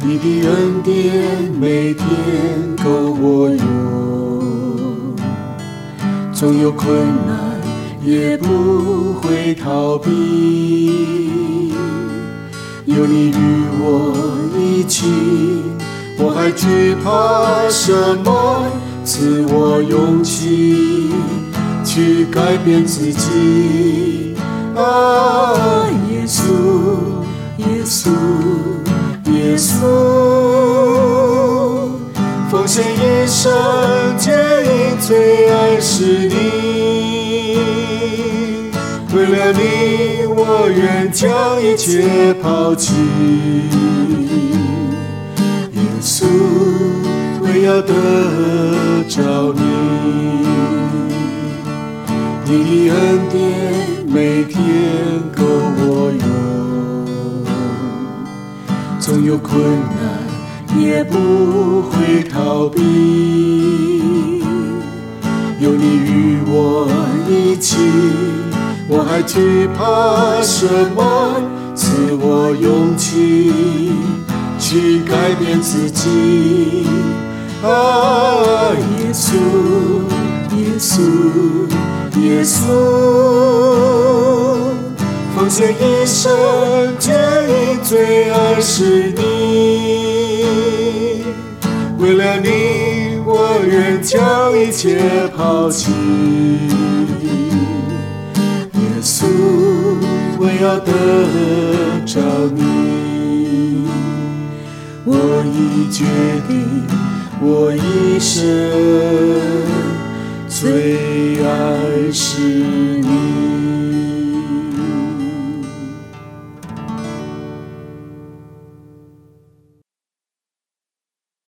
你的恩典每天够我用，纵有困难也不会逃避，有你与我一起，我还惧怕什么？赐我勇气去改变自己。啊，耶稣，耶稣，耶稣，奉献一生，皆因最爱是你。为了你，我愿将一切抛弃。耶稣，为要得着你，你的恩典每天够我用，纵有困难也不会逃避，有你与我一起，我还惧怕什么？赐我勇气去改变自己。啊，耶稣，耶稣，耶稣，奉献一生，皆因最爱是你。为了你，我愿将一切抛弃。耶稣，为要得着你，我已决定，我一生最爱是